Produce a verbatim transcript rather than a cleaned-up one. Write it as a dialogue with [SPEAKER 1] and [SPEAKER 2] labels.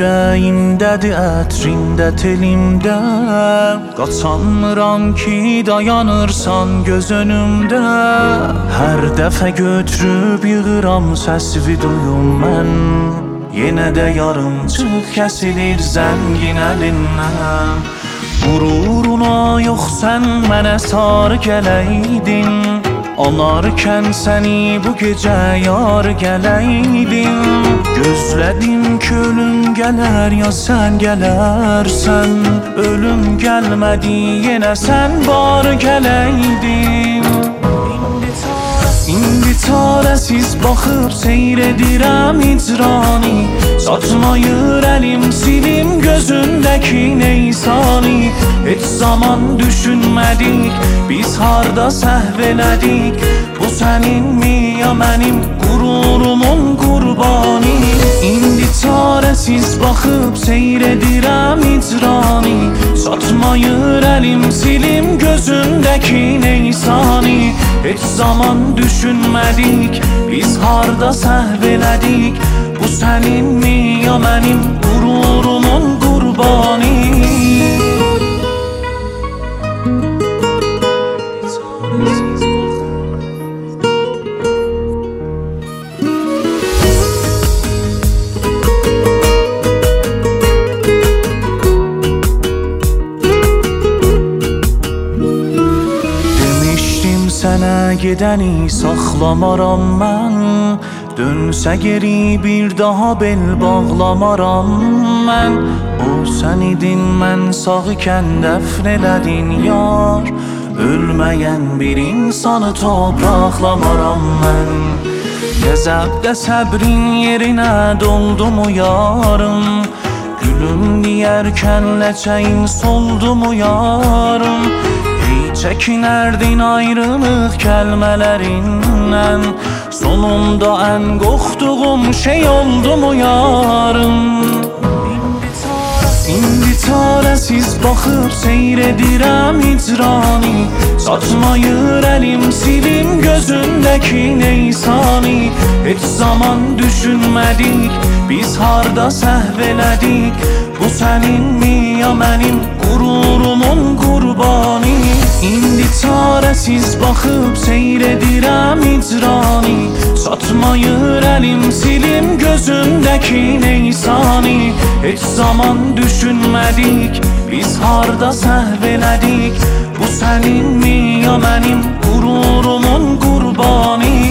[SPEAKER 1] ürəyimdədir, ətrində, telimdə. Qaçanmıram ki, dayanırsan göz önümdə. Hər dəfə götürüb yığıram səsvi duyum mən. Yenə də yarımçıq kəsilir zəngin əlindən. Qururuna yox sən mənə sarı gələydin. Anarkən səni bu gecə yar gələydin. Gözlədim ki ölüm gələr ya sən gələrsən. Ölüm gəlmədi yenə sən bar gələydin. İndi çarəsiz baxıb seyr edirəm icrani. Saçmayır əlim silim gözündəki neysani. Heç zaman düşünmədik biz harda səhv elədik. Bu səninmi ya mənim qururumun qurbanı. İndi çarəsiz baxıb seyr edirəm icrani. Saçmayır əlim silim gözündəki neysani. Heç zaman düşünmədik biz harda səhv elədik. Bu səninmi ya mənim qururumun qurbanı. Sənə gedəni saxlamaram mən. Dönsə geri bir daha bel bağlamaram mən. O sən idin mən sağ ikən dəfn elədin yar. Ölməyən bir insanı topraqlamaram mən. Qəzəbdə səbrin yerinə doldu mu yarım? Gülüm deyərkən ləçəyin soldu mu yarım? Çəkinərdin ayrılıq kəlmələrindən. Sonunda ən qorxduğum şey oldu mu yarım? İndi çarəsiz baxıb seyr edirəm icrani. Saçmayır əlim silim gözündəki neysani. Heç zaman düşünmədik biz harda səhv elədik. Bu səninmi ya mənim qururumun qurbanı. İndi çarəsiz baxıb seyr edirəm icrani. Satmayır əlim silim gözündəki neysani. Heç zaman düşünmədik biz harda səhv elədik. Bu səninmi ya mənim qururumun qurbanı.